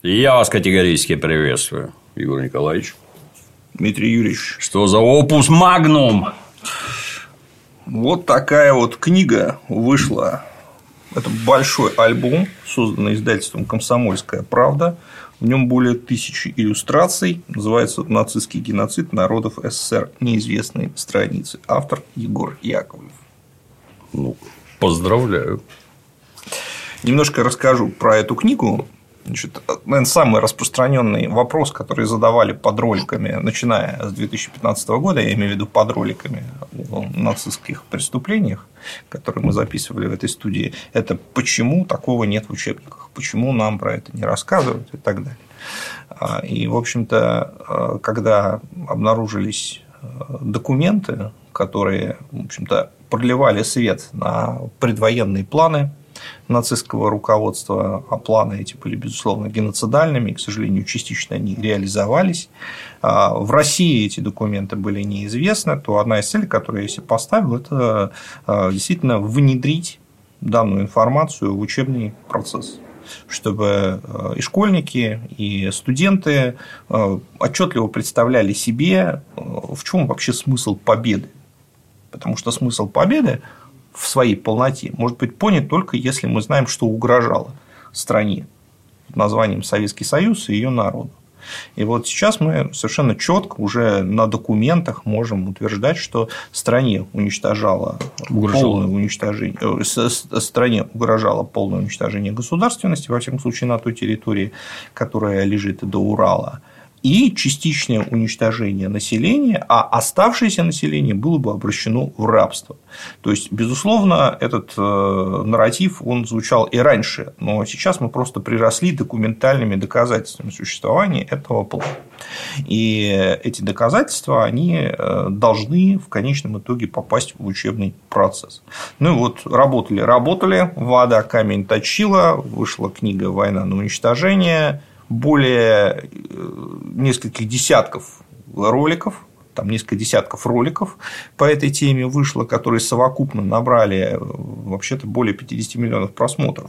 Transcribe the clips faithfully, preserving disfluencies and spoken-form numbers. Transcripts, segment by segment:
Я вас категорически приветствую, Егор Николаевич. Дмитрий Юрьевич. Что за опус магнум? Вот такая вот книга вышла. Это большой альбом, созданный издательством «Комсомольская правда». В нем более тысячи иллюстраций. Называется «Нацистский геноцид народов СССР. Неизвестные страницы». Автор Егор Яковлев. Ну, поздравляю. Немножко расскажу про эту книгу. Значит, наверное, самый распространенный вопрос, который задавали под роликами, начиная с две тысячи пятнадцатого года, я имею в виду под роликами о нацистских преступлениях, которые мы записывали в этой студии, это почему такого нет в учебниках, почему нам про это не рассказывают и так далее. И, в общем-то, когда обнаружились документы, которые, в общем-то, проливали свет на предвоенные планы нацистского руководства, а планы эти были, безусловно, геноцидальными, и, к сожалению, частично они реализовались. В России эти документы были неизвестны, то одна из целей, которую я себе поставил, это действительно внедрить данную информацию в учебный процесс, чтобы и школьники, и студенты отчетливо представляли себе, в чем вообще смысл победы. Потому что смысл победы в своей полноте может быть понят только если мы знаем, что угрожало стране под названием Советский Союз и ее народу. И вот сейчас мы совершенно четко уже на документах можем утверждать, что стране уничтожало полное уничтожение, стране угрожало полное уничтожение государственности, во всяком случае на той территории, которая лежит до Урала, и частичное уничтожение населения, а оставшееся население было бы обращено в рабство. То есть, безусловно, этот нарратив он звучал и раньше, но сейчас мы просто приросли документальными доказательствами существования этого плана. И эти доказательства они должны в конечном итоге попасть в учебный процесс. Ну и вот работали, работали, вода камень точила, вышла книга «Война на уничтожение», более нескольких десятков роликов, там несколько десятков роликов по этой теме вышло, которые совокупно набрали вообще-то более пятьдесят миллионов просмотров.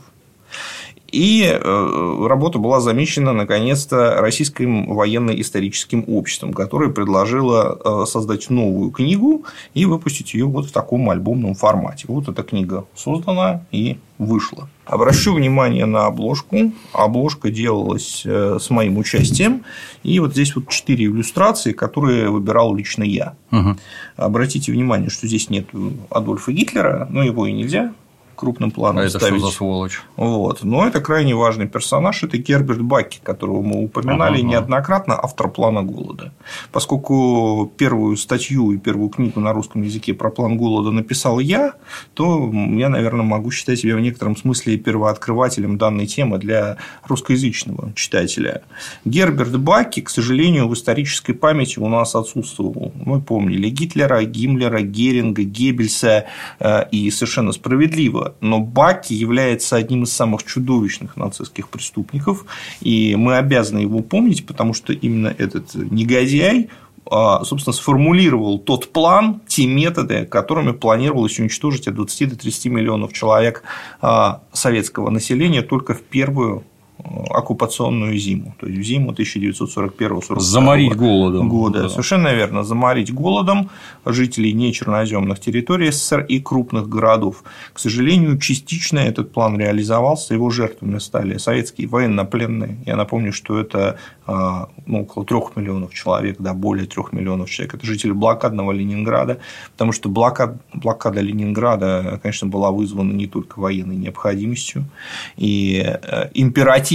И работа была замечена, наконец-то, Российским военно-историческим обществом, которое предложило создать новую книгу и выпустить ее вот в таком альбомном формате. Вот эта книга создана и вышла. Обращу внимание на обложку. Обложка делалась с моим участием. И вот здесь вот четыре иллюстрации, которые выбирал лично я. Угу. Обратите внимание, что здесь нет Адольфа Гитлера, но его и нельзя крупным планом а ставить. Это что за сволочь? Вот. Но это крайне важный персонаж. Это Герберт Бакки, которого мы упоминали ага, неоднократно, автор «Плана голода». Поскольку первую статью и первую книгу на русском языке про план голода написал я, то я, наверное, могу считать себя в некотором смысле первооткрывателем данной темы для русскоязычного читателя. Герберт Бакки, к сожалению, в исторической памяти у нас отсутствовал. Мы помнили Гитлера, Гиммлера, Геринга, Геббельса, и совершенно справедливо. Но Бакки является одним из самых чудовищных нацистских преступников, и мы обязаны его помнить, потому что именно этот негодяй, собственно, сформулировал тот план, те методы, которыми планировалось уничтожить от двадцати до тридцати миллионов человек советского населения только в первую оккупационную зиму, то есть в зиму тысяча девятьсот сорок первого — сорок второго заморить голодом. Года. Да. Совершенно верно, заморить голодом жителей нечерноземных территорий СССР и крупных городов. К сожалению, частично этот план реализовался, его жертвами стали советские военнопленные. Я напомню, что это ну, около трех миллионов человек, да, более трех миллионов человек. Это жители блокадного Ленинграда, потому что блокада, блокада Ленинграда, конечно, была вызвана не только военной необходимостью, и императив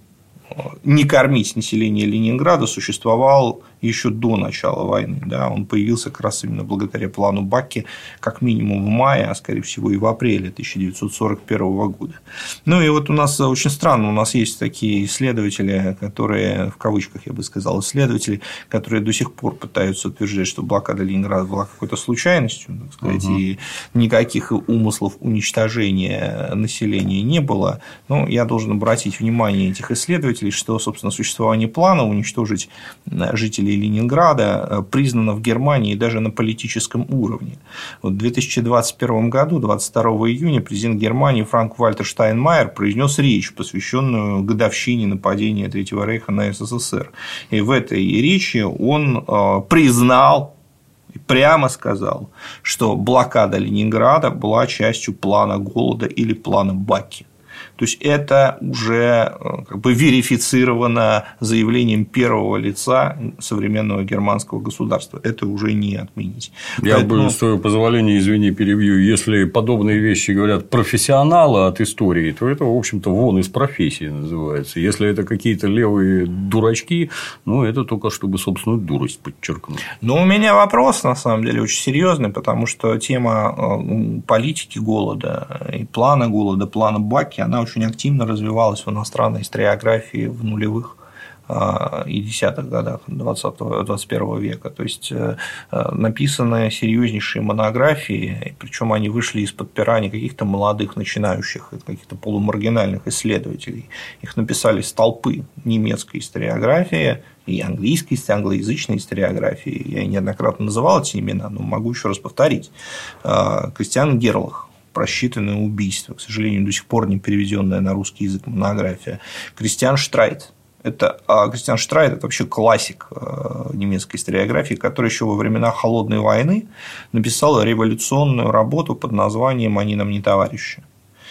не кормить население Ленинграда существовал еще до начала войны. Да, он появился как раз именно благодаря плану Бакки, как минимум в мае, а скорее всего и в апреле тысяча девятьсот сорок первого года. Ну и вот у нас очень странно, у нас есть такие исследователи, которые, в кавычках я бы сказал, исследователи, которые до сих пор пытаются утверждать, что блокада Ленинграда была какой-то случайностью, так сказать, угу. и никаких умыслов уничтожения населения не было. Но я должен обратить внимание этих исследователей, что, собственно, существование плана уничтожить жителей жителей Ленинграда признано в Германии даже на политическом уровне. Вот в две тысячи двадцать первом году, двадцать второго июня, президент Германии Франк-Вальтер Штайнмайер произнес речь, посвященную годовщине нападения Третьего рейха на СССР. И в этой речи он признал, прямо сказал, что блокада Ленинграда была частью плана голода или плана Бакки. То есть это уже как бы верифицировано заявлением первого лица современного германского государства. Это уже не отменить. Я Поэтому... бы, с твоего позволения, извини, перебью. Если подобные вещи говорят профессионалы от истории, то это, в общем-то, вон из профессии называется. Если это какие-то левые дурачки, ну, это только чтобы собственную дурость подчеркнуть. Но у меня вопрос, на самом деле, очень серьезный, потому что тема политики голода и плана голода, плана Бакки, она очень активно развивалась в иностранной историографии в нулевых и десятых годах двадцатого двадцать первого века. То есть написаны серьезнейшие монографии, причем они вышли из-под пера не каких-то молодых начинающих, каких-то полумаргинальных исследователей. Их написали столпы немецкой историографии и английской, англоязычной историографии. Я неоднократно называл эти имена, но могу еще раз повторить. Кристиан Герлах. «Просчитанное убийство», к сожалению, до сих пор не переведенная на русский язык монография. Кристиан Штрайт. Это, а Кристиан Штрайт – это вообще классик немецкой историографии, который еще во времена Холодной войны написал революционную работу под названием «Они нам не товарищи».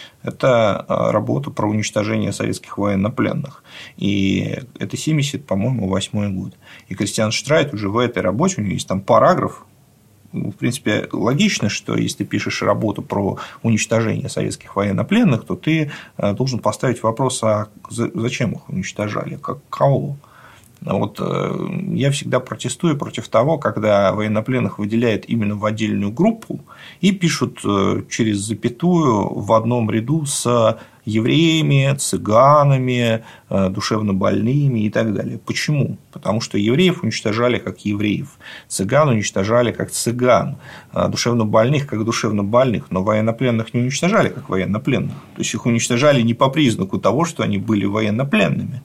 Это работа про уничтожение советских военнопленных. И это семьдесят, по-моему, восьмой год. И Кристиан Штрайт уже в этой работе, у него есть там параграф. В принципе, логично, что если ты пишешь работу про уничтожение советских военнопленных, то ты должен поставить вопрос, а зачем их уничтожали, как кого? Вот я всегда протестую против того, когда военнопленных выделяют именно в отдельную группу и пишут через запятую в одном ряду с евреями, цыганами, душевнобольными и так далее. Почему? Потому что евреев уничтожали как евреев, цыган уничтожали как цыган, душевнобольных как душевнобольных, но военнопленных не уничтожали как военнопленных. То есть их уничтожали не по признаку того, что они были военнопленными.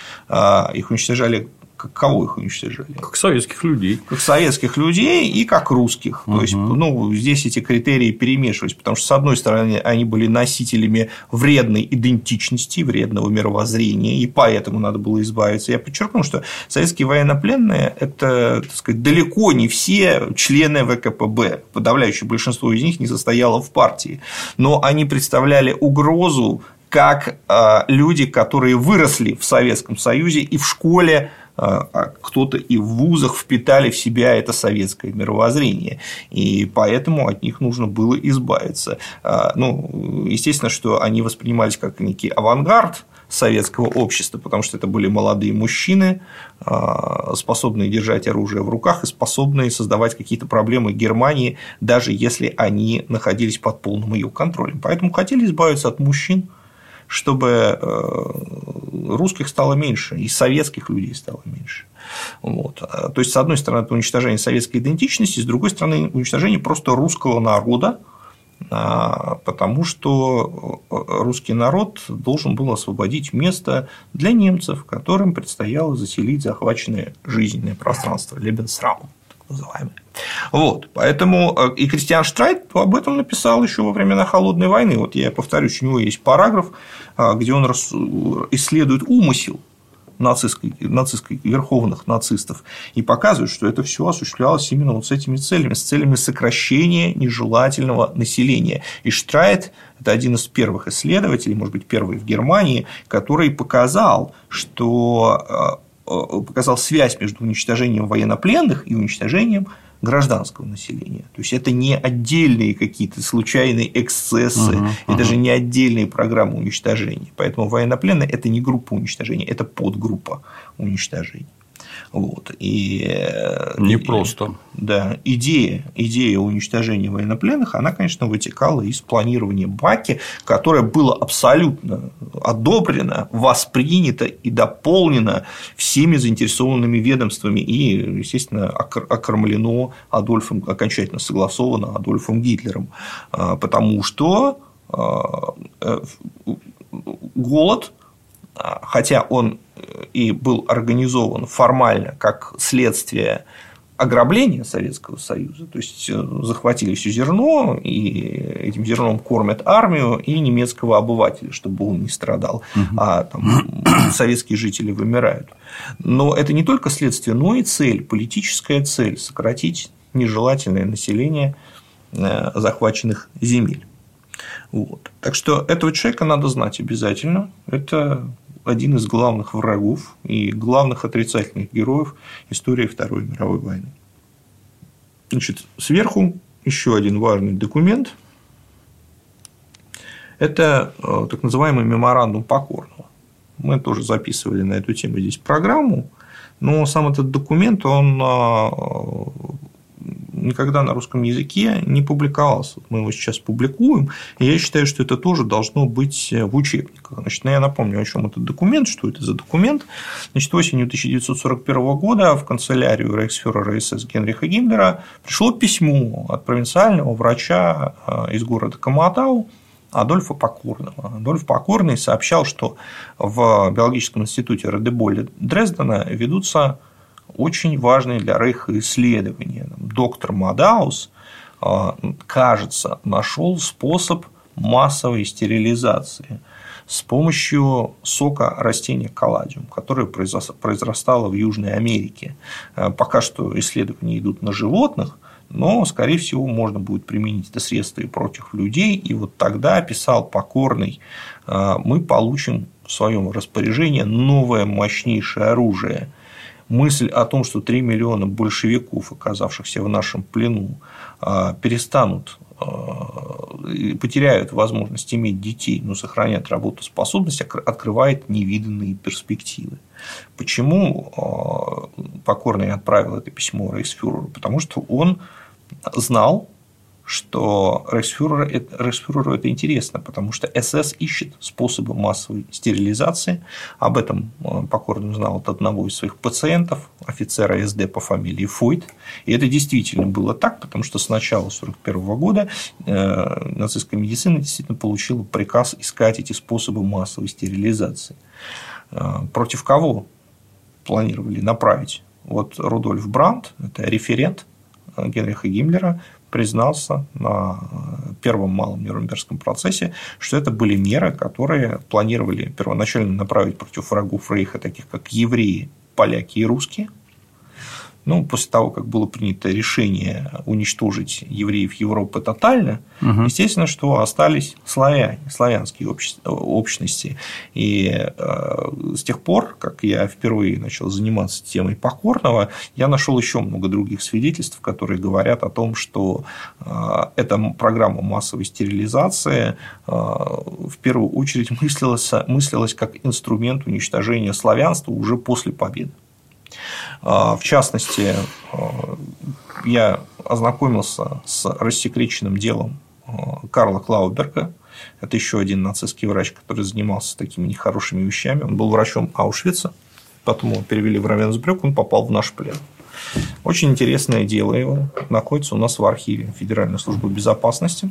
Их уничтожали, как кого их уничтожали? Как советских людей. Как советских людей и как русских. Угу. То есть, ну, здесь эти критерии перемешивались, потому что, с одной стороны, они были носителями вредной идентичности, вредного мировоззрения, и поэтому надо было избавиться. Я подчеркну, что советские военнопленные – это, так сказать, далеко не все члены ВКПБ. Подавляющее большинство из них не состояло в партии, но они представляли угрозу как люди, которые выросли в Советском Союзе и в школе, кто-то и в вузах впитали в себя это советское мировоззрение, и поэтому от них нужно было избавиться. Ну, естественно, что они воспринимались как некий авангард советского общества, потому что это были молодые мужчины, способные держать оружие в руках и способные создавать какие-то проблемы Германии, даже если они находились под полным ее контролем. Поэтому хотели избавиться от мужчин, чтобы русских стало меньше, и советских людей стало меньше. Вот. То есть, с одной стороны, это уничтожение советской идентичности, с другой стороны, уничтожение просто русского народа, потому что русский народ должен был освободить место для немцев, которым предстояло заселить захваченное жизненное пространство, Lebensraum, так называемое. Вот, поэтому и Кристиан Штрайт об этом написал еще во времена Холодной войны. Вот я повторюсь, у него есть параграф, где он исследует умысел нацистской, нацистской, верховных нацистов и показывает, что это все осуществлялось именно вот с этими целями, с целями сокращения нежелательного населения. И Штрайт – это один из первых исследователей, может быть, первый в Германии, который показал, что показал связь между уничтожением военнопленных и уничтожением гражданского населения. То есть это не отдельные какие-то случайные эксцессы, uh-huh, uh-huh. и даже не отдельные программы уничтожения. Поэтому военнопленные – это не группа уничтожения, это подгруппа уничтожения. Вот. И, не и, просто. Да, идея, идея уничтожения военнопленных, она, конечно, вытекала из планирования Бакки, которое было абсолютно одобрено, воспринято и дополнено всеми заинтересованными ведомствами и, естественно, окормлено Адольфом, окончательно согласовано Адольфом Гитлером, потому что голод хотя он и был организован формально как следствие ограбления Советского Союза, то есть захватили все зерно, и этим зерном кормят армию и немецкого обывателя, чтобы он не страдал, угу. а там, советские жители вымирают. Но это не только следствие, но и цель, политическая цель – сократить нежелательное население захваченных земель. Вот. Так что этого человека надо знать обязательно. Это один из главных врагов и главных отрицательных героев истории Второй мировой войны. Значит, сверху еще один важный документ – это так называемый меморандум Покорного. Мы тоже записывали на эту тему здесь программу, но сам этот документ, он никогда на русском языке не публиковался. Мы его сейчас публикуем, и я считаю, что это тоже должно быть в учебниках. Значит, я напомню, о чем этот документ, что это за документ. Значит, осенью тысяча девятьсот сорок первого года в канцелярию рейхсфюрера СС Генриха Гиммлера пришло письмо от провинциального врача из города Коматау Адольфа Покорного. Адольф Покорный сообщал, что в биологическом институте Радеболя Дрездена ведутся очень важные для Рейха исследования. Доктор Мадаус, кажется, нашел способ массовой стерилизации с помощью сока растения колладиум, которое произрастало в Южной Америке. Пока что исследования идут на животных, но, скорее всего, можно будет применить это средство и против людей. И вот тогда, писал Покорный, мы получим в своем распоряжении новое мощнейшее оружие. Мысль о том, что три миллиона большевиков, оказавшихся в нашем плену, перестанут, потеряют возможность иметь детей, но сохранят работоспособность, открывает невиданные перспективы. Почему Покорный отправил это письмо рейхсфюреру? Потому что он знал, что рейхсфюреру, рейхсфюреру это интересно, потому что СС ищет способы массовой стерилизации. Об этом Покорный узнал от одного из своих пациентов, офицера СД по фамилии Фойт. И это действительно было так, потому что с начала тысяча девятьсот сорок первого года нацистская медицина действительно получила приказ искать эти способы массовой стерилизации. Против кого планировали направить? Вот Рудольф Брандт, это референт Генриха Гиммлера, признался на первом малом Нюрнбергском процессе, что это были меры, которые планировали первоначально направить против врагов Рейха, таких как евреи, поляки и русские. Ну, после того, как было принято решение уничтожить евреев Европы тотально, угу. естественно, что остались славяне, славянские общности. И э, с тех пор, как я впервые начал заниматься темой Покорного, я нашел еще много других свидетельств, которые говорят о том, что э, эта программа массовой стерилизации э, в первую очередь мыслилась, мыслилась как инструмент уничтожения славянства уже после победы. В частности, я ознакомился с рассекреченным делом Карла Клауберга. Это еще один нацистский врач, который занимался такими нехорошими вещами. Он был врачом Аушвица, потом его перевели в Равенсбрюк, он попал в наш плен. Очень интересное дело его находится у нас в архиве Федеральной службы безопасности.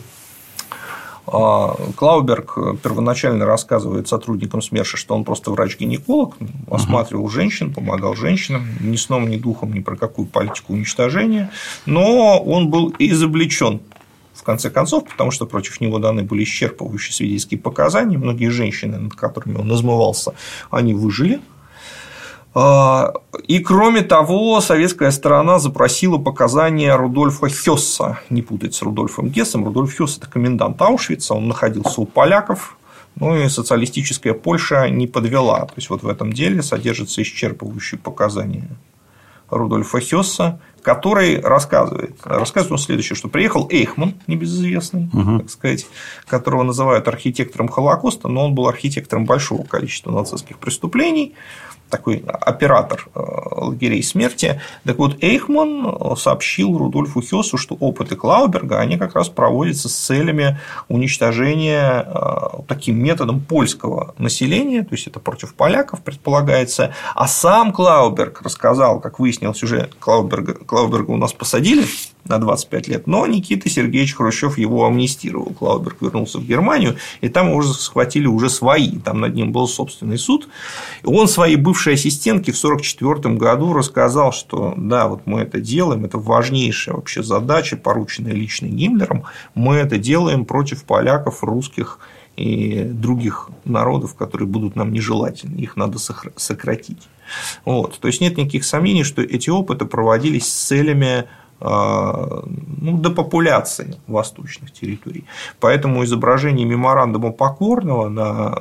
Клауберг первоначально рассказывает сотрудникам СМЕРШа, что он просто врач-гинеколог, осматривал женщин, помогал женщинам, ни сном, ни духом, ни про какую политику уничтожения, но он был изобличен в конце концов, потому что против него даны были исчерпывающие свидетельские показания, многие женщины, над которыми он измывался, они выжили. И, кроме того, советская сторона запросила показания Рудольфа Хесса, не путать с Рудольфом Гессом. Рудольф Хесс – это комендант Аушвица, он находился у поляков, ну и социалистическая Польша не подвела. То есть, вот в этом деле содержатся исчерпывающие показания Рудольфа Хесса, который рассказывает, рассказывает он следующее, что приехал Эйхман, небезызвестный, угу. так сказать, которого называют архитектором Холокоста, но он был архитектором большого количества нацистских преступлений, такой оператор лагерей смерти. Так вот, Эйхман сообщил Рудольфу Хессу, что опыты Клауберга, они как раз проводятся с целями уничтожения таким методом польского населения, то есть это против поляков предполагается. А сам Клауберг рассказал, как выяснилось уже, Клауберга, Клауберга у нас посадили на двадцать пять лет, но Никита Сергеевич Хрущев его амнистировал. Клауберг вернулся в Германию, и там его уже схватили уже свои, там над ним был собственный суд. И он своей бывшей ассистентке в сорок четвёртом году рассказал, что да, вот мы это делаем, это важнейшая вообще задача, порученная лично Гиммлером, мы это делаем против поляков, русских и других народов, которые будут нам нежелательны, их надо сократить. Вот. То есть нет никаких сомнений, что эти опыты проводились с целями ну, депопуляции восточных территорий. Поэтому изображение меморандума Покорного на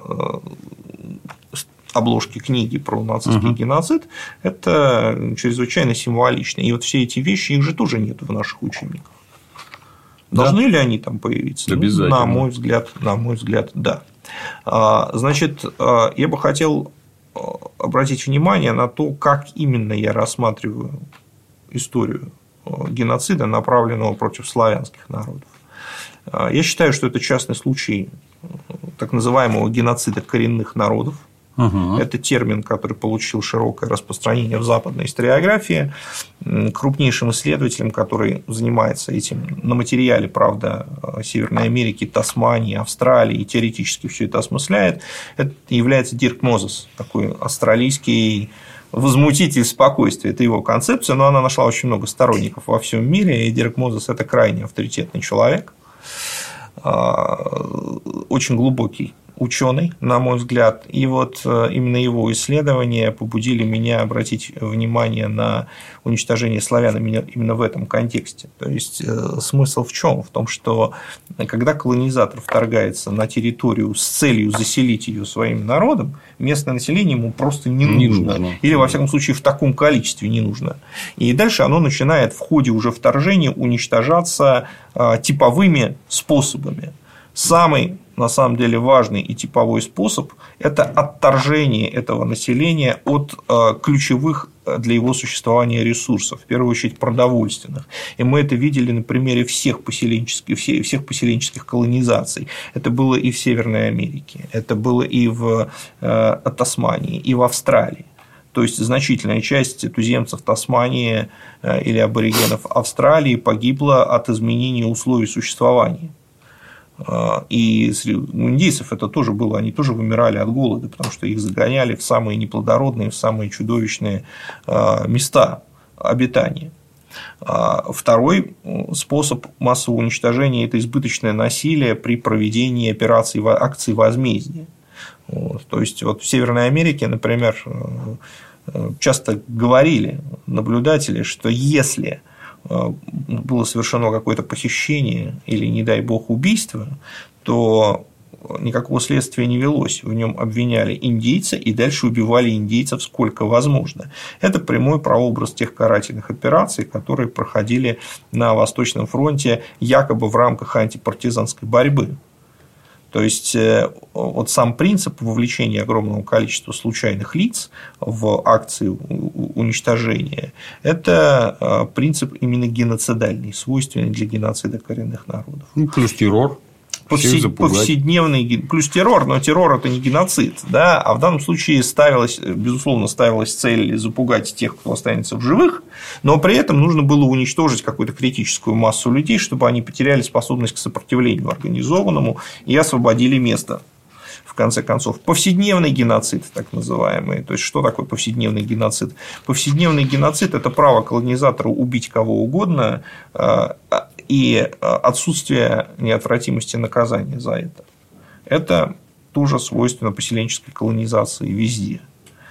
обложке книги про нацистский uh-huh. геноцид – это чрезвычайно символично. И вот все эти вещи, их же тоже нет в наших учебниках. Должны да. ли они там появиться? Обязательно. Ну, на мой взгляд, на мой взгляд, да. Значит, я бы хотел обратить внимание на то, как именно я рассматриваю историю геноцида, направленного против славянских народов. Я считаю, что это частный случай так называемого геноцида коренных народов. Угу. Это термин, который получил широкое распространение в западной историографии. Крупнейшим исследователем, который занимается этим на материале, правда, Северной Америки, Тасмании, Австралии и теоретически все это осмысляет, это является Дирк Мозес, такой австралийский возмутитель спокойствия. Это его концепция, но она нашла очень много сторонников во всем мире, и Дирк Мозес – это крайне авторитетный человек, очень глубокий ученый, на мой взгляд. И вот именно его исследования побудили меня обратить внимание на уничтожение славян именно в этом контексте. То есть смысл в чем? В том, что когда колонизатор вторгается на территорию с целью заселить ее своим народом, местное население ему просто не, не нужно. нужно. Или, во всяком случае, в таком количестве не нужно. И дальше оно начинает в ходе уже вторжения уничтожаться типовыми способами. Самый, на самом деле, важный и типовой способ – это отторжение этого населения от ключевых для его существования ресурсов, в первую очередь продовольственных. И мы это видели на примере всех поселенческих, всех поселенческих колонизаций. Это было и в Северной Америке, это было и в Тасмании, и в Австралии. То есть значительная часть туземцев Тасмании или аборигенов Австралии погибла от изменения условий существования. И у индейцев это тоже было, они тоже вымирали от голода, потому что их загоняли в самые неплодородные, в самые чудовищные места обитания. Второй способ массового уничтожения – это избыточное насилие при проведении операций, акций возмездия. Вот. То есть, вот в Северной Америке, например, часто говорили наблюдатели, что если было совершено какое-то похищение или, не дай бог, убийство, то никакого следствия не велось. В нем обвиняли индейца и дальше убивали индейцев сколько возможно. Это прямой прообраз тех карательных операций, которые проходили на Восточном фронте якобы в рамках антипартизанской борьбы. То есть, вот сам принцип вовлечения огромного количества случайных лиц в акции уничтожения – это принцип именно геноцидальный, свойственный для геноцида коренных народов. Ну, плюс террор. Повсед... Повседневный, плюс террор, но террор – это не геноцид, да? А в данном случае ставилась, безусловно, ставилась цель запугать тех, кто останется в живых, но при этом нужно было уничтожить какую-то критическую массу людей, чтобы они потеряли способность к сопротивлению организованному и освободили место. В конце концов, повседневный геноцид, так называемый. То есть, что такое повседневный геноцид? Повседневный геноцид – это право колонизатора убить кого угодно и отсутствие неотвратимости наказания за это. Это тоже свойственно поселенческой колонизации везде.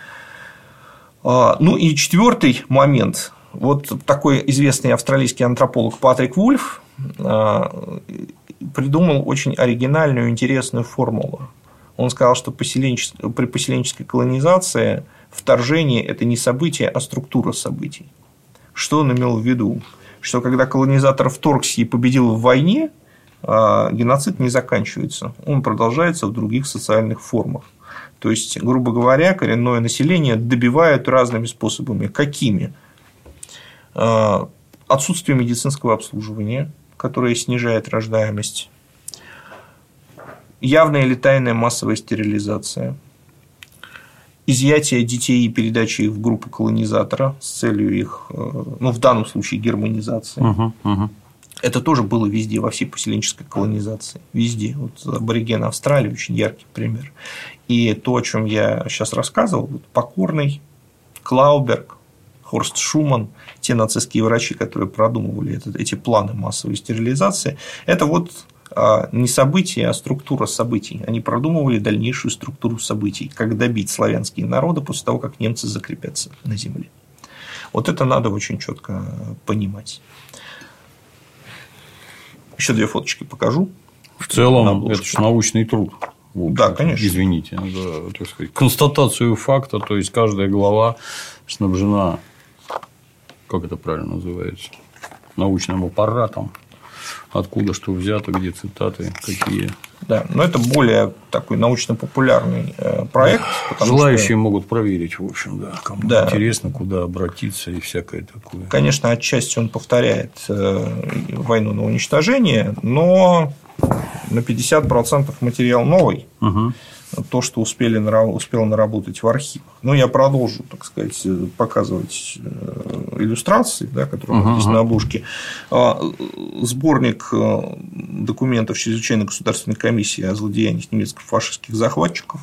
Ну и четвертый момент. Вот такой известный австралийский антрополог Патрик Вульф придумал очень оригинальную, интересную формулу. Он сказал, что при поселенческой колонизации вторжение – это не событие, а структура событий. Что он имел в виду? Что когда колонизатор вторгся и победил в войне, геноцид не заканчивается, он продолжается в других социальных формах. То есть, грубо говоря, коренное население добивают разными способами. Какими? Отсутствие медицинского обслуживания, которое снижает рождаемость, явная или тайная массовая стерилизация изъятие детей и передачи их в группу колонизатора с целью их, ну, в данном случае, германизации. Uh-huh, uh-huh. Это тоже было везде, во всей поселенческой колонизации. Везде. Вот аборигены Австралии очень яркий пример. И то, о чем я сейчас рассказывал, вот Покорный, Клауберг, Хорст Шуман, те нацистские врачи, которые продумывали это, эти планы массовой стерилизации, это вот не события, а структура событий. Они продумывали дальнейшую структуру событий, как добить славянские народы после того, как немцы закрепятся на земле. Вот это надо очень четко понимать. Еще две фоточки покажу. В целом, это же научный труд. Да, конечно. Извините. Да, так сказать, констатацию факта, то есть каждая глава снабжена, как это правильно называется, научным аппаратом. Откуда что взято, где цитаты, какие. Да, но это более такой научно-популярный проект. Желающие что... могут проверить, в общем, да, кому да. интересно, куда обратиться и всякое такое. Конечно, отчасти он повторяет войну на уничтожение, но на пятьдесят процентов материал новый. Угу. То, что успели, успел наработать в архивах. Но я продолжу, так сказать, показывать иллюстрации, да, которые uh-huh. здесь на обложке. Сборник документов Чрезвычайной государственной комиссии о злодеяниях немецко-фашистских захватчиков.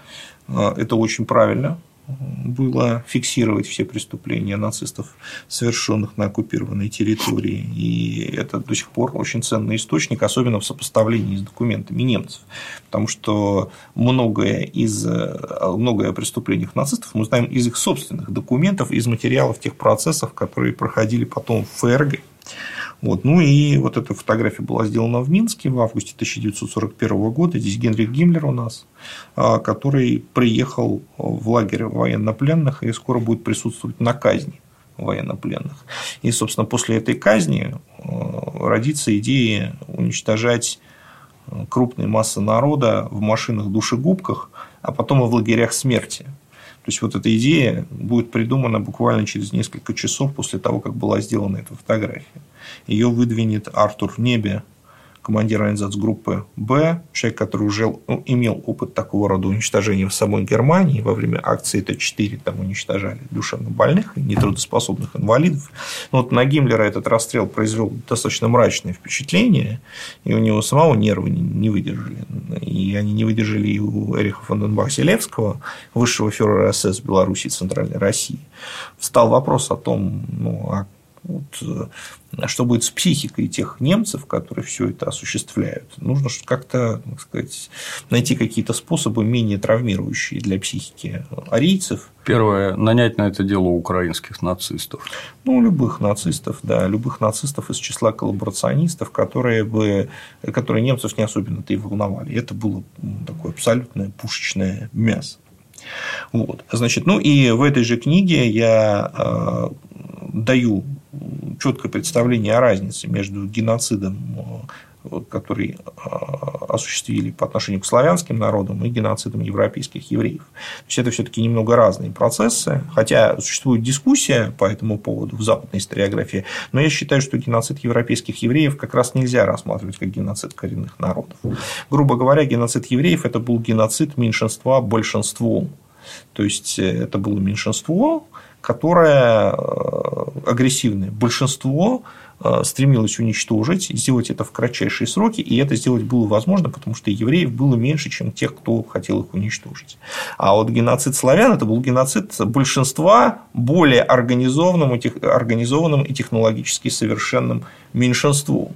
Это очень правильно было фиксировать все преступления нацистов, совершенных на оккупированной территории. И это до сих пор очень ценный источник, особенно в сопоставлении с документами немцев. Потому что многое, из, многое о преступлениях нацистов мы знаем из их собственных документов, из материалов тех процессов, которые проходили потом в ФРГ. Вот. Ну и вот эта фотография была сделана в Минске в августе тысяча девятьсот сорок первого года. Здесь Генрих Гиммлер у нас, который приехал в лагерь военнопленных и скоро будет присутствовать на казни военнопленных. И, собственно, после этой казни родится идея уничтожать крупные массы народа в машинах-душегубках, а потом и в лагерях смерти. То есть, вот эта идея будет придумана буквально через несколько часов после того, как была сделана эта фотография. Ее выдвинет Артур Небе, командир организацгруппы Б, человек, который уже ну, имел опыт такого рода уничтожения в самой Германии. Во время акции Т четыре там уничтожали душевнобольных и нетрудоспособных инвалидов. Но вот на Гиммлера этот расстрел произвел достаточно мрачное впечатление, и у него самого нервы не выдержали. И они не выдержали и у Эриха фон ден Бах-Зелевского, высшего фюрера СС Белоруссии и Центральной России. Встал вопрос о том, ну, а Вот, что будет с психикой тех немцев, которые все это осуществляют. Нужно как-то, так сказать, найти какие-то способы менее травмирующие для психики арийцев. Первое – нанять на это дело украинских нацистов. Ну, любых нацистов, да, любых нацистов из числа коллаборационистов, которые, бы, которые немцев не особенно-то и волновали. Это было такое абсолютное пушечное мясо. Вот. Значит, ну и в этой же книге я э, даю четкое представление о разнице между геноцидом, который осуществили по отношению к славянским народам, и геноцидом европейских евреев. То есть, это все-таки немного разные процессы, хотя существует дискуссия по этому поводу в западной историографии, но я считаю, что геноцид европейских евреев как раз нельзя рассматривать как геноцид коренных народов. Грубо говоря, геноцид евреев – это был геноцид меньшинства большинством. То есть, это было меньшинство, которое агрессивное большинство стремилось уничтожить, сделать это в кратчайшие сроки, и это сделать было возможно, потому что евреев было меньше, чем тех, кто хотел их уничтожить. А вот геноцид славян – это был геноцид большинства более организованным и технологически совершенным меньшинством.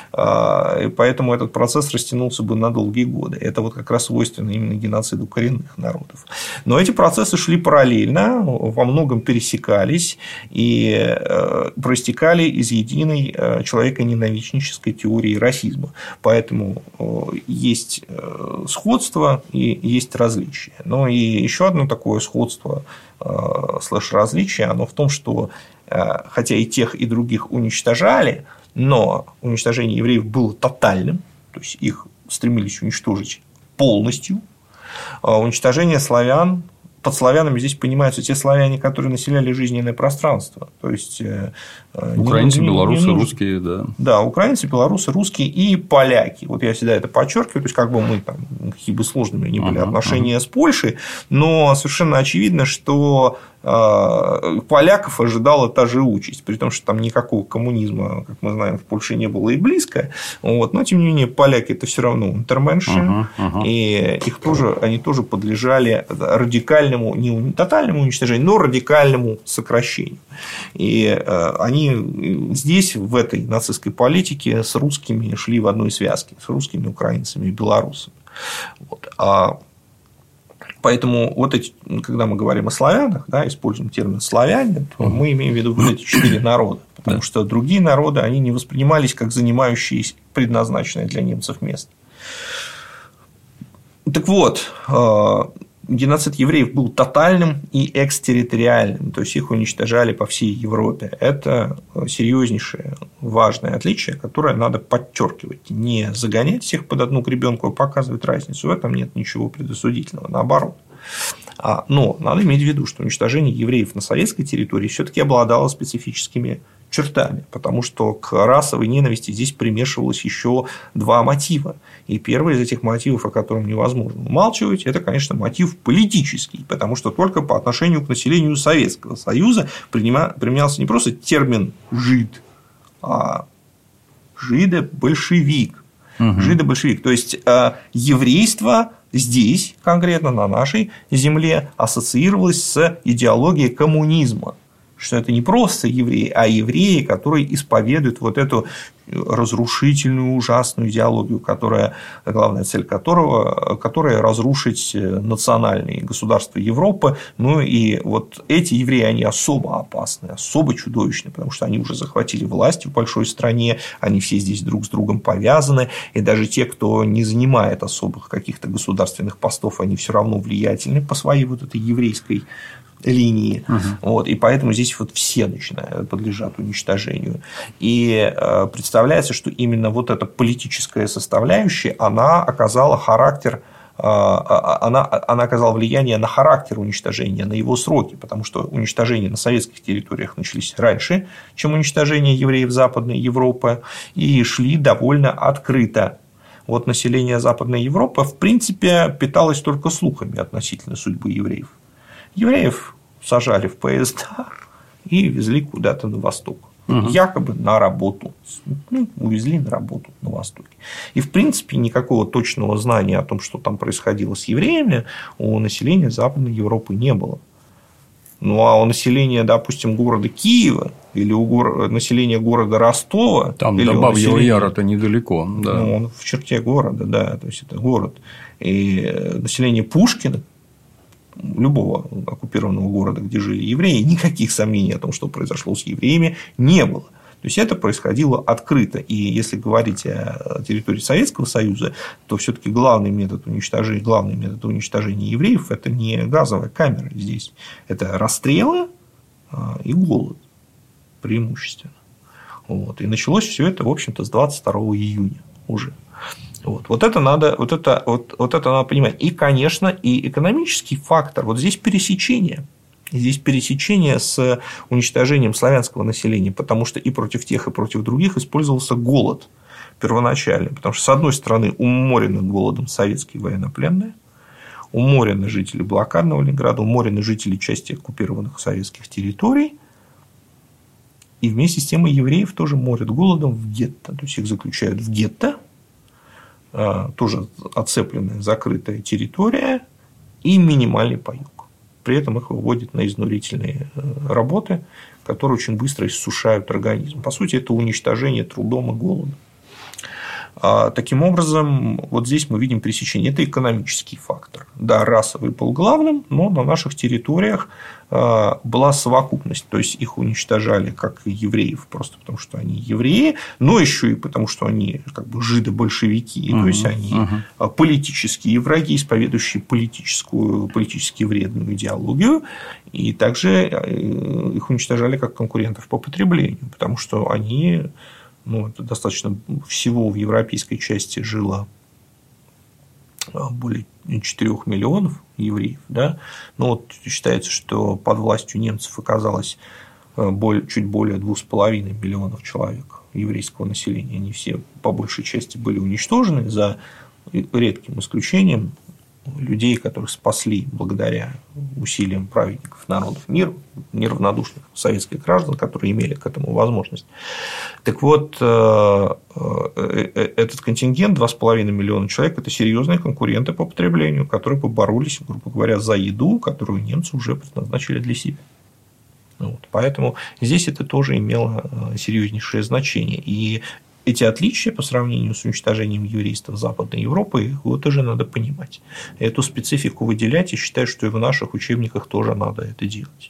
И поэтому этот процесс растянулся бы на долгие годы. Это вот как раз свойственно именно геноциду коренных народов. Но эти процессы шли параллельно, во многом пересекались и проистекали из единой человеконенавистнической теории расизма. Поэтому есть сходство и есть различия. Но и еще одно такое сходство слэш различие, оно в том, что хотя и тех, и других уничтожали, но уничтожение евреев было тотальным, то есть их стремились уничтожить полностью. Уничтожение славян под славянами здесь понимаются те славяне, которые населяли жизненное пространство. То есть украинцы, не, белорусы, не русские, да. Да, украинцы, белорусы, русские и поляки. Вот я всегда это подчеркиваю. То есть, как бы мы там, какие бы сложными ни были uh-huh, отношения uh-huh. с Польшей, но совершенно очевидно, что поляков ожидала та же участь, при том, что там никакого коммунизма, как мы знаем, в Польше не было и близко, вот, но тем не менее поляки это все равно унтерменши, uh-huh, uh-huh. и их тоже, они тоже подлежали радикальному, не тотальному уничтожению, но радикальному сокращению. И они здесь, в этой нацистской политике, с русскими шли в одной связке, с русскими, украинцами и белорусами. Вот. А Поэтому вот эти, когда мы говорим о славянах, да, используем термин славяне, то мы имеем в виду вот эти четыре народа, потому да. что другие народы, они не воспринимались как занимающие предназначенное для немцев место. Так вот, геноцид евреев был тотальным и экстерриториальным, то есть их уничтожали по всей Европе. Это серьезнейшее, важное отличие, которое надо подчеркивать. Не загонять всех под одну гребенку, а показывать разницу. В этом нет ничего предосудительного, наоборот. Но надо иметь в виду, что уничтожение евреев на советской территории все-таки обладало специфическими чертами, потому что к расовой ненависти здесь примешивалось еще два мотива. И первый из этих мотивов, о котором невозможно умалчивать, это, конечно, мотив политический, потому что только по отношению к населению Советского Союза применялся не просто термин «жид», а «жидо-большевик». Угу. Жидо-большевик. То есть еврейство здесь, конкретно на нашей земле, ассоциировалось с идеологией коммунизма. Что это не просто евреи, а евреи, которые исповедуют вот эту разрушительную, ужасную идеологию, которая, главная цель которого, которая разрушить национальные государства Европы. Ну и вот эти евреи, они особо опасны, особо чудовищны, потому что они уже захватили власть в большой стране, они все здесь друг с другом повязаны, и даже те, кто не занимает особых каких-то государственных постов, они все равно влиятельны по своей вот этой еврейской линии. Uh-huh. Вот, и поэтому здесь вот все начинают, подлежат уничтожению. И э, представляется, что именно вот эта политическая составляющая, она оказала характер, э, она, она оказала влияние на характер уничтожения, на его сроки, потому что уничтожения на советских территориях начались раньше, чем уничтожение евреев Западной Европы, и шли довольно открыто. Вот население Западной Европы, в принципе, питалось только слухами относительно судьбы евреев. Евреев сажали в поезда и везли куда-то на восток. Угу. Якобы на работу. Ну, увезли на работу на Востоке. И, в принципе, никакого точного знания о том, что там происходило с евреями, у населения Западной Европы не было. Ну, а у населения, допустим, города Киева или у гор... населения города Ростова. Там или до Бабьего населения... Яра-то недалеко. Да. Ну, он в черте города, да, то есть это город. И население Пушкина, любого оккупированного города, где жили евреи, никаких сомнений о том, что произошло с евреями, не было. То есть это происходило открыто. И если говорить о территории Советского Союза, то все-таки главный метод уничтожения, главный метод уничтожения евреев – это не газовая камера здесь, это расстрелы и голод преимущественно. Вот. И началось все это, в общем-то, с двадцать второго июня уже. Вот. Вот это надо, вот это, вот, вот это надо понимать. И, конечно, и экономический фактор. Вот здесь пересечение. Здесь пересечение с уничтожением славянского населения, потому что и против тех, и против других использовался голод первоначально. Потому что, с одной стороны, уморены голодом советские военнопленные, уморены жители блокадного Ленинграда, уморены жители части оккупированных советских территорий. И вместе с тем и евреев тоже морят голодом в гетто. То есть их заключают в гетто, тоже отцепленная, закрытая территория и минимальный паёк. При этом их выводят на изнурительные работы, которые очень быстро иссушают организм. По сути, это уничтожение трудом и голодом. Таким образом, вот здесь мы видим пересечение. Это экономический фактор. Да, расовый был главным, но на наших территориях была совокупность. То есть их уничтожали как евреев, просто потому что они евреи, но еще и потому, что они как бы жидо-большевики, uh-huh, то есть они uh-huh. политические враги, исповедующие политическую, политически вредную идеологию, и также их уничтожали как конкурентов по потреблению, потому что они. Ну, это достаточно всего в европейской части жило более четырёх миллионов евреев. Да? Ну, вот считается, что под властью немцев оказалось чуть более двух с половиной миллионов человек еврейского населения. Они все по большей части были уничтожены, за редким исключением людей, которых спасли благодаря усилиям праведников народов мира, неравнодушных советских граждан, которые имели к этому возможность. Так вот, этот контингент, два с половиной миллиона человек, это серьезные конкуренты по потреблению, которые поборолись, грубо говоря, за еду, которую немцы уже предназначили для себя. Вот. Поэтому здесь это тоже имело серьезнейшее значение. И эти отличия по сравнению с уничтожением еврейства Западной Европы, его тоже надо понимать. Эту специфику выделять, и считаю, что и в наших учебниках тоже надо это делать.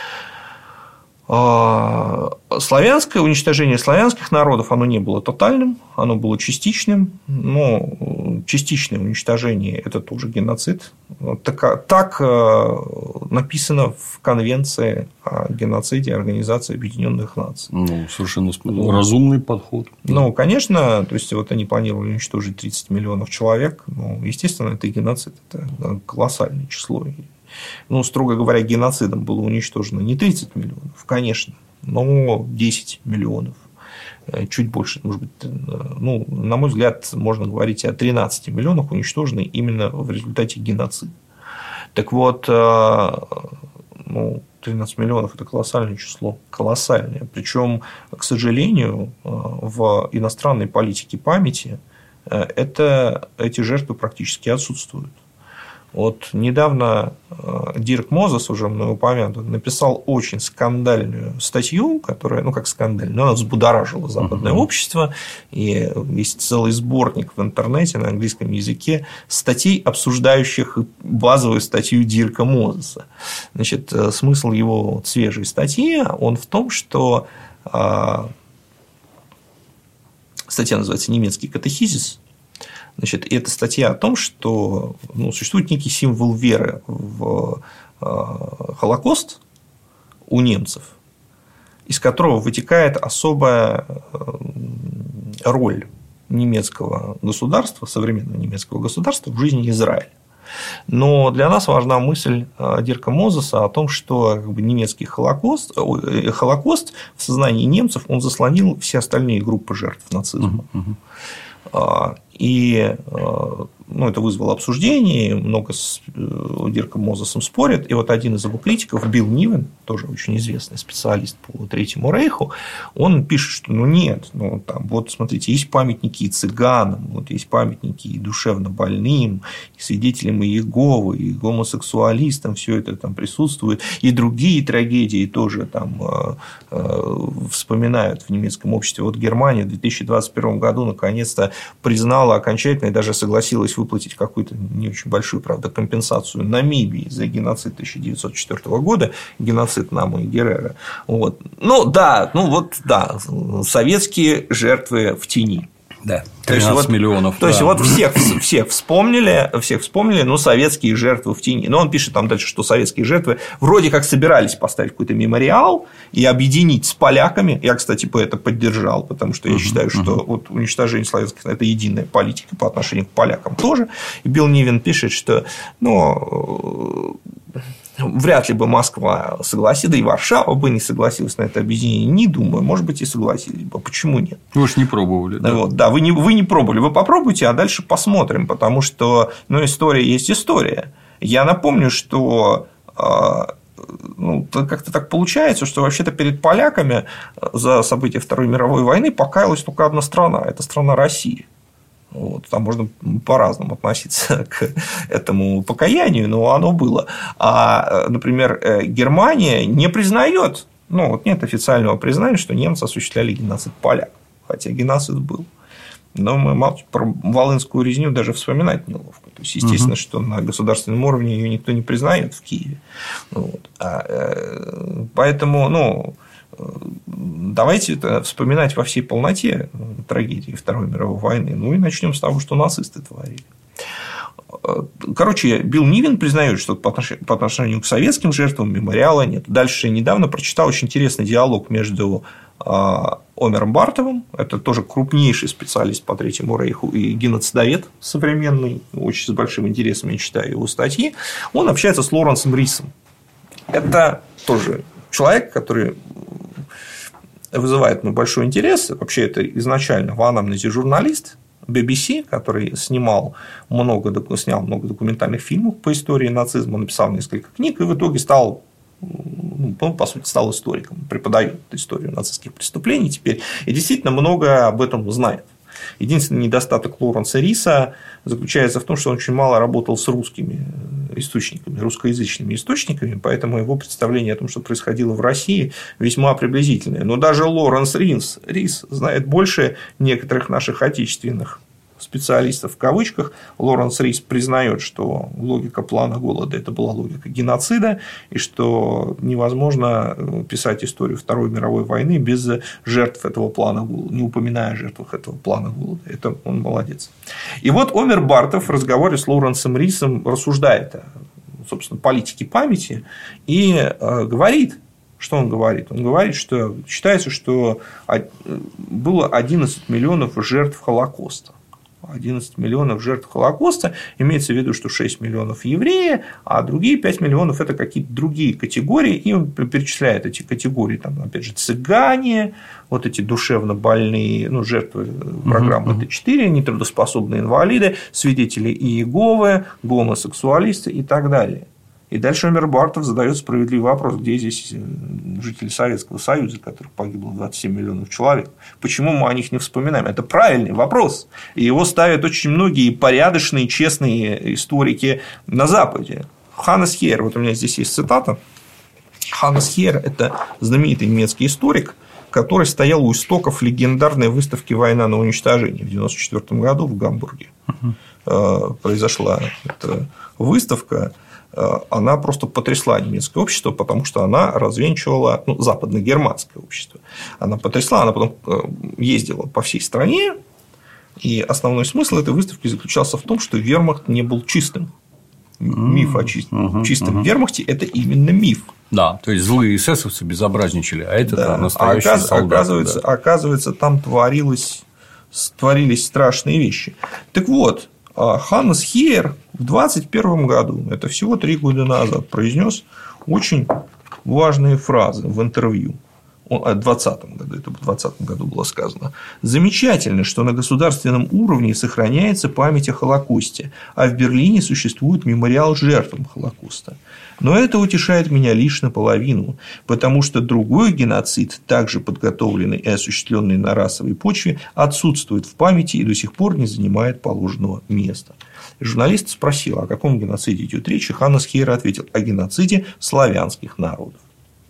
Славянское уничтожение славянских народов, оно не было тотальным, оно было частичным, но частичное уничтожение – это тоже геноцид. Так, так написано в Конвенции о геноциде Организации Объединенных Наций. Ну, совершенно разумный подход. Ну, конечно, то есть вот они планировали уничтожить тридцать миллионов человек, ну, естественно, это геноцид, это колоссальное число. Ну, строго говоря, геноцидом было уничтожено не тридцать миллионов, конечно, но десять миллионов, чуть больше, может быть, ну, на мой взгляд, можно говорить о тринадцати миллионах, уничтоженных именно в результате геноцида. Так вот, ну, тринадцать миллионов – это колоссальное число, колоссальное. Причем, к сожалению, в иностранной политике памяти это, эти жертвы практически отсутствуют. Вот недавно Дирк Мозес, уже мной упомянутый, написал очень скандальную статью, которая, ну как скандальная, но она взбудоражила западное uh-huh. общество, и есть целый сборник в интернете на английском языке статей, обсуждающих базовую статью Дирка Мозеса. Значит, смысл его свежей статьи, он в том, что статья называется «Немецкий катехизис». Значит, и это статья о том, что, ну, существует некий символ веры в Холокост у немцев, из которого вытекает особая роль немецкого государства, современного немецкого государства в жизни Израиля. Но для нас важна мысль Дирка Мозеса о том, что как бы, немецкий Холокост, Холокост в сознании немцев он заслонил все остальные группы жертв нацизма. Uh-huh. И ну, это вызвало обсуждение, много с Дирком Мозесом спорят. И вот один из его критиков, Билл Нивен, тоже очень известный специалист по Третьему Рейху, он пишет, что ну нет, ну, там, вот смотрите, есть памятники и цыганам, вот есть памятники и душевно больным, и свидетелям Иеговы, и гомосексуалистам, все это там присутствует, и другие трагедии тоже там э, э, вспоминают в немецком обществе. Вот Германия в две тысячи двадцать первом году наконец-то признала окончательно и даже согласилась выплатить какую-то не очень большую, правда, компенсацию Намибии за геноцид тысяча девятьсот четвёртого года, геноцид Наму и Геррера. Вот. Ну да, ну вот да, советские жертвы в тени. Да, тринадцать вот, миллионов. То да. есть, вот всех, всех вспомнили, всех вспомнили, но советские жертвы в тени. Но он пишет там дальше, что советские жертвы вроде как собирались поставить какой-то мемориал и объединить с поляками. Я, кстати, по это поддержал, потому что я uh-huh, считаю, что uh-huh. вот уничтожение славянских – это единая политика по отношению к полякам тоже. И Билл Нивен пишет, что ну, вряд ли бы Москва согласилась, да и Варшава бы не согласилась на это объединение, не думаю, может быть, и согласились бы. Почему нет? Вы же не пробовали. Да, вот, да вы, не, вы не пробовали, вы попробуйте, а дальше посмотрим, потому что ну, история есть история. Я напомню, что ну, как-то так получается, что вообще-то перед поляками за события Второй мировой войны покаялась только одна страна – это страна Россия. Вот, там можно по-разному относиться к этому покаянию, но оно было. А, например, Германия не признает, ну, вот нет официального признания, что немцы осуществляли геноцид поляков, хотя геноцид был. Но мы молчим, про Волынскую резню даже вспоминать неловко. То есть, естественно, угу. что на государственном уровне ее никто не признает в Киеве. Вот. А, поэтому, ну, давайте вспоминать во всей полноте трагедии Второй мировой войны. Ну и начнем с того, что нацисты творили. Короче, Билл Нивен признает, что по отношению к советским жертвам мемориала нет. Дальше недавно прочитал очень интересный диалог между Омером Бартовым, это тоже крупнейший специалист по Третьему рейху и геноцидовед современный, очень с большим интересом я читаю его статьи, он общается с Лоренсом Рисом. Это тоже человек, который вызывает мой большой интерес. Вообще, это изначально в анамнезе журналист би би си, который снимал много, снял много документальных фильмов по истории нацизма, написал несколько книг и в итоге стал, ну, по сути, стал историком, преподает историю нацистских преступлений теперь и действительно много об этом знает. Единственный недостаток Лоренса Риса заключается в том, что он очень мало работал с русскими источниками, русскоязычными источниками, поэтому его представление о том, что происходило в России, весьма приблизительное. Но даже Лоренс Рис, Рис знает больше некоторых наших отечественных специалистов в кавычках. Лоренс Рис признает, что логика плана голода – это была логика геноцида, и что невозможно писать историю Второй мировой войны без жертв этого плана голода, не упоминая о жертвах этого плана голода. Это он молодец. И вот Омер Бартов в разговоре с Лоренсом Рисом рассуждает о, собственно, политике памяти и говорит, что он говорит? Он говорит, что считается, что было одиннадцать миллионов жертв Холокоста. одиннадцать миллионов жертв Холокоста, имеется в виду, что шесть миллионов евреи, а другие пять миллионов – это какие-то другие категории, и он перечисляет эти категории, там, опять же, цыгане, вот эти душевно больные, ну, жертвы программы Т четыре, нетрудоспособные инвалиды, свидетели Иеговы, гомосексуалисты и так далее. И дальше Омер Бартов задает справедливый вопрос, где здесь жители Советского Союза, которых погибло двадцать семь миллионов человек. Почему мы о них не вспоминаем? Это правильный вопрос. И его ставят очень многие порядочные, честные историки на Западе. Ханнес Хейер, вот у меня здесь есть цитата. Ханнес Хейер – это знаменитый немецкий историк, который стоял у истоков легендарной выставки «Война на уничтожение» в девяносто четвёртом году в Гамбурге. Uh-huh. Произошла эта выставка. Она просто потрясла немецкое общество, потому что она развенчивала, ну, западно-германское общество. Она потрясла, она потом ездила по всей стране, и основной смысл этой выставки заключался в том, что вермахт не был чистым. Миф о чистом, uh-huh, чистом uh-huh. вермахте – это именно миф. Да, то есть злые эсэсовцы безобразничали, а это да. настоящие а оказ... солдаты. Оказывается, да. оказывается, там творилось... творились страшные вещи. Так вот, Ханнес Хейер в двадцать первом году, это всего три года назад, произнес очень важные фразы в интервью. В двадцатом году, это в двадцатом году было сказано. Замечательно, что на государственном уровне сохраняется память о Холокосте, а в Берлине существует мемориал жертвам Холокоста. Но это утешает меня лишь наполовину, потому что другой геноцид, также подготовленный и осуществленный на расовой почве, отсутствует в памяти и до сих пор не занимает положенного места. Журналист спросил, о каком геноциде идет речь, и Ханнес Хейер ответил о геноциде славянских народов.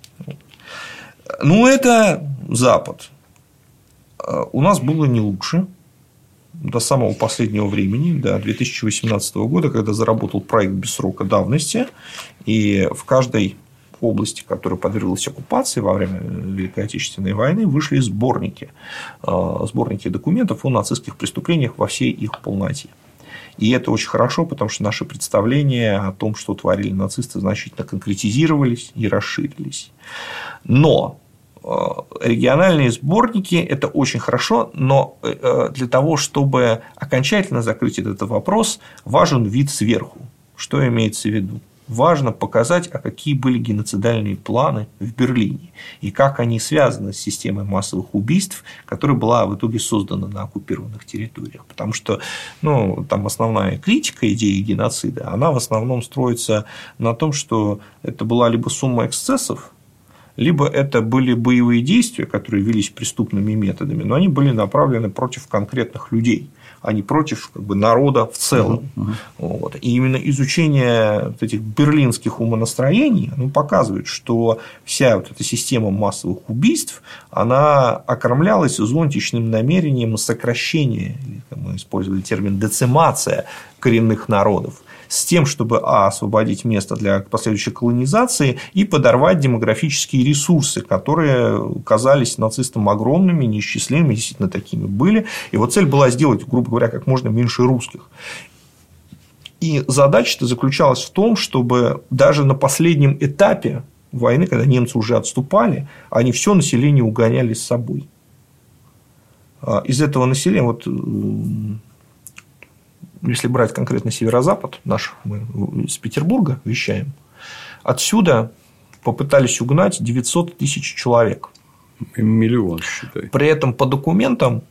Ну, это Запад. У нас было не лучше до самого последнего времени, до две тысячи восемнадцатого года, когда заработал проект без срока давности, и в каждой области, которая подверглась оккупации во время Великой Отечественной войны, вышли сборники, сборники документов о нацистских преступлениях во всей их полноте. И это очень хорошо, потому что наши представления о том, что творили нацисты, значительно конкретизировались и расширились. Но региональные сборники – это очень хорошо, но для того, чтобы окончательно закрыть этот вопрос, важен вид сверху. Что имеется в виду? Важно показать, а какие были геноцидальные планы в Берлине и как они связаны с системой массовых убийств, которая была в итоге создана на оккупированных территориях. Потому что, ну, там основная критика идеи геноцида, она в основном строится на том, что это была либо сумма эксцессов, либо это были боевые действия, которые велись преступными методами, но они были направлены против конкретных людей, а не против, как бы, народа в целом. Uh-huh. Вот. И именно изучение вот этих берлинских умонастроений, оно показывает, что вся вот эта система массовых убийств, она окормлялась зонтичным намерением сокращения, или, как мы использовали термин, децимация коренных народов, с тем, чтобы а. освободить место для последующей колонизации и подорвать демографические ресурсы, которые казались нацистам огромными, неисчислимыми, действительно такими были. И вот цель была сделать, грубо говоря, как можно меньше русских. И задача-то заключалась в том, чтобы даже на последнем этапе войны, когда немцы уже отступали, они все население угоняли с собой. Из этого населения, вот, если брать конкретно северо-запад, наш, мы из Петербурга вещаем, отсюда попытались угнать девятьсот тысяч человек. Миллион, считай. При этом по документам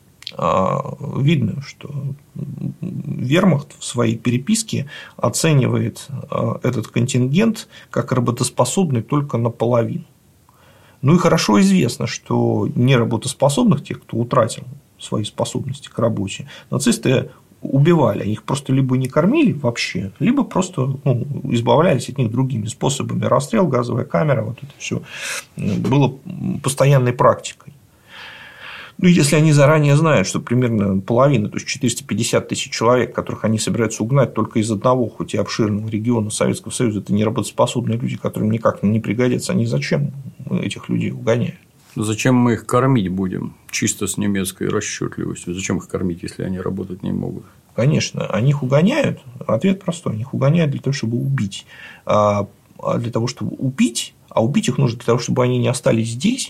видно, что Вермахт в своей переписке оценивает этот контингент как работоспособный только наполовину. Ну и хорошо известно, что неработоспособных, тех, кто утратил свои способности к работе, нацисты убивали. Их просто либо не кормили вообще, либо просто ну, избавлялись от них другими способами. Расстрел, газовая камера, вот это все было постоянной практикой. Ну, если они заранее знают, что примерно половина, то есть четыреста пятьдесят тысяч человек, которых они собираются угнать только из одного, хоть и обширного региона Советского Союза, это неработоспособные люди, которым никак не пригодятся, они зачем этих людей угоняют? Зачем мы их кормить будем? Чисто с немецкой расчетливостью. Зачем их кормить, если они работать не могут? Конечно, они их угоняют. Ответ простой. Они их угоняют для того, чтобы убить. А для того, чтобы убить, а убить их нужно для того, чтобы они не остались здесь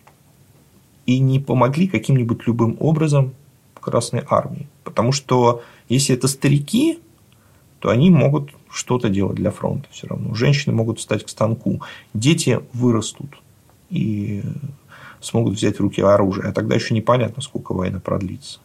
и не помогли каким-нибудь любым образом Красной Армии. Потому что если это старики, то они могут что-то делать для фронта все равно. Женщины могут встать к станку. Дети вырастут и смогут взять в руки оружие. А тогда еще непонятно, сколько война продлится.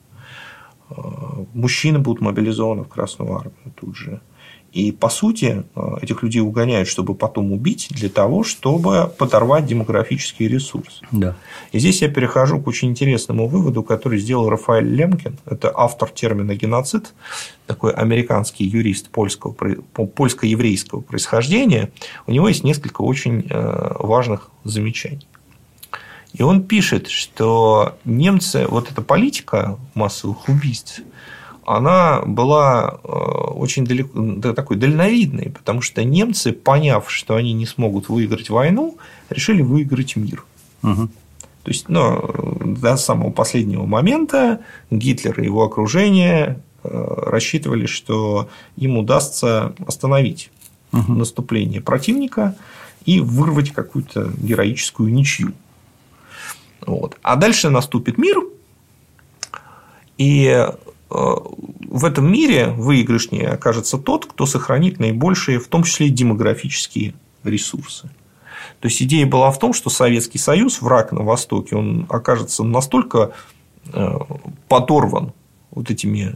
Мужчины будут мобилизованы в Красную Армию тут же. И, по сути, этих людей угоняют, чтобы потом убить, для того, чтобы подорвать демографические ресурсы. Да. И здесь я перехожу к очень интересному выводу, который сделал Рафаэль Лемкин. Это автор термина «геноцид», такой американский юрист польского, польско-еврейского происхождения. У него есть несколько очень важных замечаний. И он пишет, что немцы, вот эта политика массовых убийств, она была очень далеко, да, такой дальновидной, потому что немцы, поняв, что они не смогут выиграть войну, решили выиграть мир. Угу. То есть, ну, до самого последнего момента Гитлер и его окружение рассчитывали, что им удастся остановить угу. наступление противника и вырвать какую-то героическую ничью. Вот. А дальше наступит мир, и в этом мире выигрышнее окажется тот, кто сохранит наибольшие, в том числе и демографические ресурсы. То есть идея была в том, что Советский Союз, враг на Востоке, он окажется настолько подорван вот этими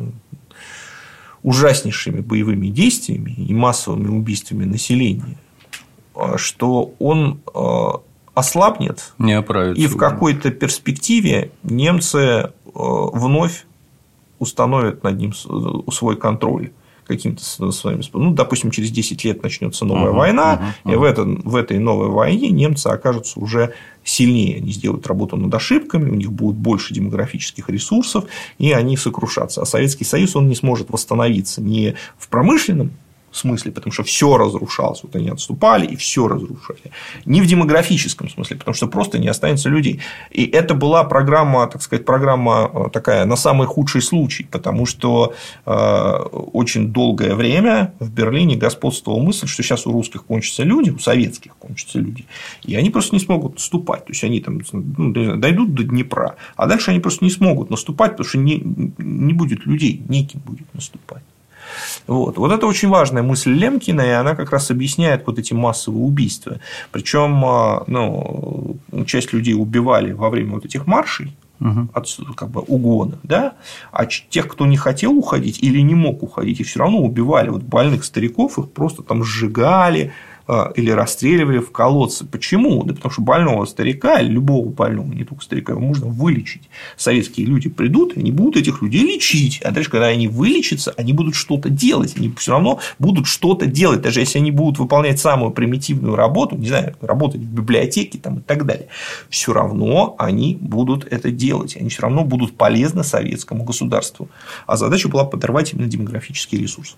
ужаснейшими боевыми действиями и массовыми убийствами населения, что он ослабнет, не оправится, и в какой-то перспективе немцы вновь установят над ним свой контроль каким-то своим способом. Ну, допустим, через десять лет начнется новая uh-huh, война, uh-huh, uh-huh. и в, этом, в этой новой войне немцы окажутся уже сильнее. Они сделают работу над ошибками, у них будет больше демографических ресурсов, и они сокрушатся. А Советский Союз он не сможет восстановиться ни в промышленном смысле, потому что все разрушалось, вот они отступали и все разрушали, не в демографическом смысле, потому что просто не останется людей. И это была программа, так сказать, программа такая на самый худший случай, потому что э, очень долгое время в Берлине господствовала мысль, что сейчас у русских кончатся люди, у советских кончатся люди, и они просто не смогут наступать, то есть они там ну, дойдут до Днепра, а дальше они просто не смогут наступать, потому что не, не будет людей, неким будет наступать. Вот. вот это очень важная мысль Лемкина, и она как раз объясняет вот эти массовые убийства. Причем ну, часть людей убивали во время вот этих маршей, угу. от, как бы, угона, да? А тех, кто не хотел уходить или не мог уходить, их все равно убивали. Вот больных стариков их просто там сжигали или расстреливали в колодцы. Почему? Да потому что больного старика или любого больного, не только старика, его можно вылечить. Советские люди придут, и они будут этих людей лечить. А дальше, когда они вылечатся, они будут что-то делать. Они все равно будут что-то делать. Даже если они будут выполнять самую примитивную работу, не знаю, работать в библиотеке там, и так далее, все равно они будут это делать. Они все равно будут полезны советскому государству. А задача была подорвать именно демографический ресурс.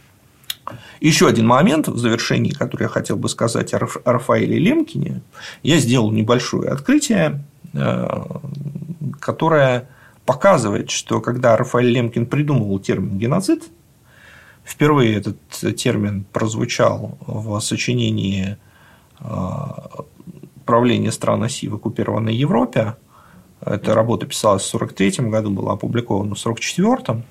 Еще один момент в завершении, который я хотел бы сказать о Рафаэле Лемкине. Я сделал небольшое открытие, которое показывает, что когда Рафаэль Лемкин придумывал термин «геноцид», впервые этот термин прозвучал в сочинении правления стран оси в оккупированной Европе. Эта работа писалась в сорок третьем году, была опубликована в сорок четвёртом.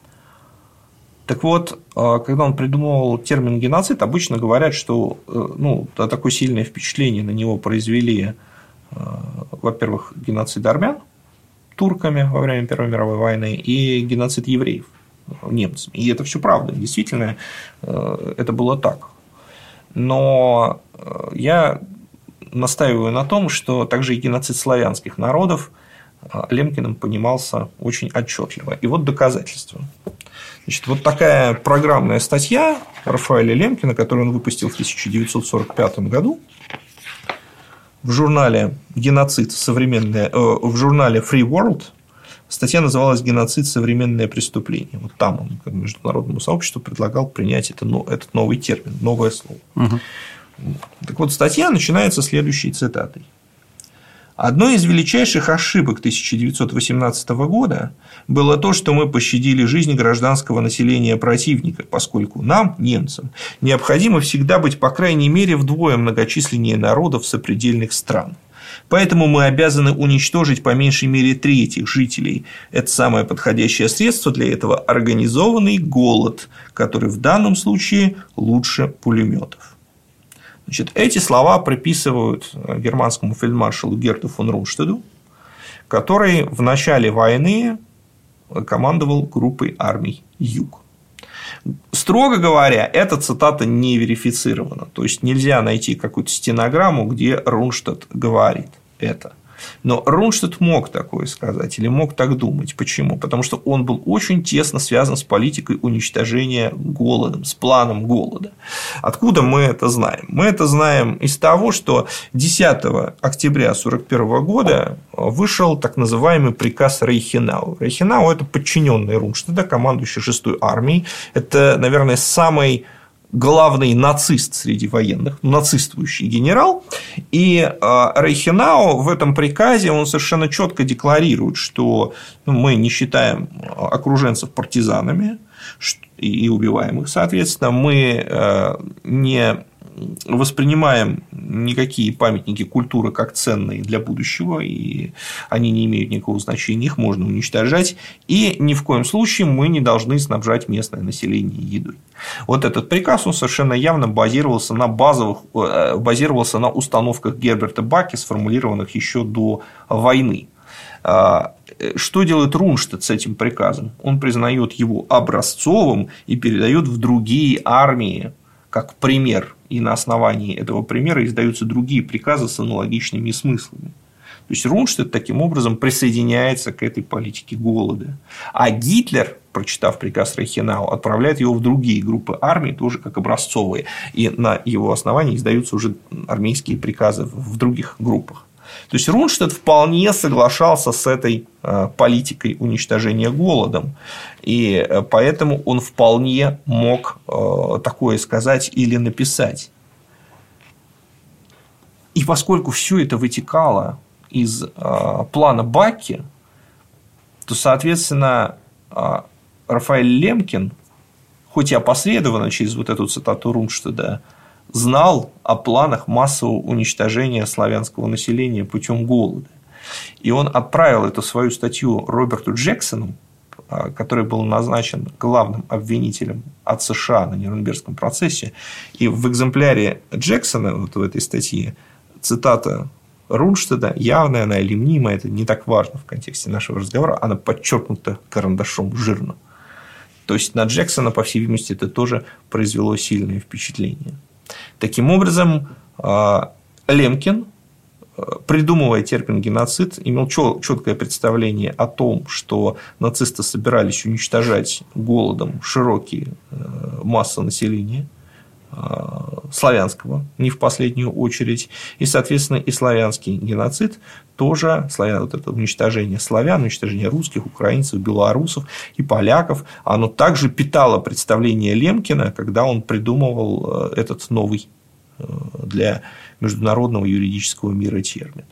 Так вот, когда он придумывал термин геноцид, обычно говорят, что ну, такое сильное впечатление на него произвели, во-первых, геноцид армян турками во время Первой мировой войны и геноцид евреев немцами. И это все правда, действительно, это было так. Но я настаиваю на том, что также и геноцид славянских народов Лемкиным понимался очень отчетливо. И вот доказательства. Значит, вот такая программная статья Рафаэля Лемкина, которую он выпустил в тысяча девятьсот сорок пятом году в журнале «Геноцид. Современное», э, в журнале Free World. Статья называлась «Геноцид. Современное преступление». Вот там он международному сообществу предлагал принять это, этот новый термин, новое слово. Угу. Так вот, статья начинается следующей цитатой. «Одной из величайших ошибок тысяча девятьсот восемнадцатого года было то, что мы пощадили жизнь гражданского населения противника, поскольку нам, немцам, необходимо всегда быть по крайней мере вдвое многочисленнее народов сопредельных стран. Поэтому мы обязаны уничтожить по меньшей мере треть их жителей. Это самое подходящее средство для этого – организованный голод, который в данном случае лучше пулеметов». Значит, эти слова приписывают германскому фельдмаршалу Герту фон Рунштеду, который в начале войны командовал группой армий Юг. Строго говоря, эта цитата не верифицирована. То есть нельзя найти какую-то стенограмму, где Рунштед говорит это. Но Рунштед мог такое сказать или мог так думать. Почему? Потому что он был очень тесно связан с политикой уничтожения голодом, с планом голода. Откуда мы это знаем? Мы это знаем из того, что десятого октября тысяча девятьсот сорок первого года вышел так называемый приказ Рейхенау. Рейхенау – это подчиненный Рунштеда, командующий шестой армией. Это, наверное, самый главный нацист среди военных, нацистующий генерал. И Рейхенау в этом приказе он совершенно четко декларирует, что мы не считаем окруженцев партизанами и убиваем их, соответственно, мы не воспринимаем никакие памятники культуры как ценные для будущего, и они не имеют никакого значения, их можно уничтожать, и ни в коем случае мы не должны снабжать местное население едой. Вот этот приказ, он совершенно явно базировался на базовых, базировался на установках Герберта Баки, сформулированных еще до войны. Что делает Рунштед с этим приказом? Он признает его образцовым и передает в другие армии как пример, и на основании этого примера издаются другие приказы с аналогичными смыслами. То есть Рунштед таким образом присоединяется к этой политике голода. А Гитлер, прочитав приказ Рейхенау, отправляет его в другие группы армий, тоже как образцовые. И на его основании издаются уже армейские приказы в других группах. То есть Рунштед вполне соглашался с этой политикой уничтожения голодом, и поэтому он вполне мог такое сказать или написать. И поскольку все это вытекало из плана Бакки, то, соответственно, Рафаэль Лемкин, хоть и опосредованно через вот эту цитату Рунштеда, знал о планах массового уничтожения славянского населения путем голода. И он отправил эту свою статью Роберту Джексону, который был назначен главным обвинителем от США на Нюрнбергском процессе. И в экземпляре Джексона, вот в этой статье, цитата Рунштеда, явная она или мнимая, это не так важно в контексте нашего разговора, она подчеркнута карандашом жирно. То есть на Джексона, по всей видимости, это тоже произвело сильное впечатление. Таким образом, Лемкин, придумывая термин геноцид, имел четкое представление о том, что нацисты собирались уничтожать голодом широкие массы населения славянского, не в последнюю очередь, и, соответственно, и славянский геноцид тоже, вот это уничтожение славян, уничтожение русских, украинцев, белорусов и поляков, оно также питало представление Лемкина, когда он придумывал этот новый для международного юридического мира термин.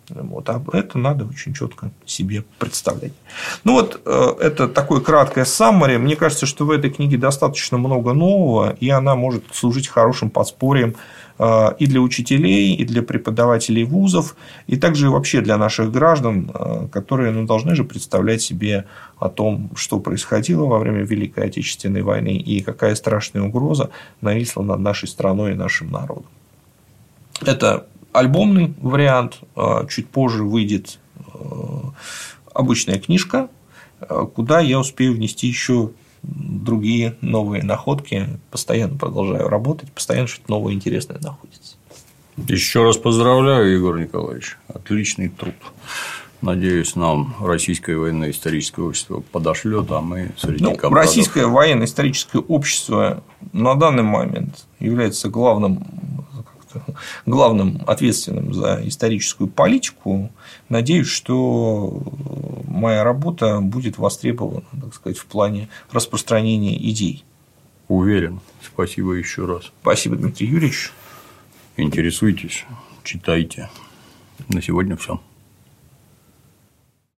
Вот, а это надо очень четко себе представлять. Ну, вот это такое краткое саммари. Мне кажется, что в этой книге достаточно много нового, и она может служить хорошим подспорьем и для учителей, и для преподавателей вузов, и также вообще для наших граждан, которые ну, должны же представлять себе о том, что происходило во время Великой Отечественной войны и какая страшная угроза нависла над нашей страной и нашим народом. Это альбомный вариант, чуть позже выйдет обычная книжка, куда я успею внести еще другие новые находки, постоянно продолжаю работать, постоянно что-то новое интересное находится. Еще раз поздравляю, Егор Николаевич, отличный труд. Надеюсь, нам Российское военно-историческое общество подошлет, а мы среди ну, комрадов. Российское военно-историческое общество на данный момент является главным главным ответственным за историческую политику. Надеюсь, что моя работа будет востребована, так сказать, в плане распространения идей. Уверен. Спасибо еще раз. Спасибо, Дмитрий Юрьевич. Интересуйтесь, читайте. На сегодня все.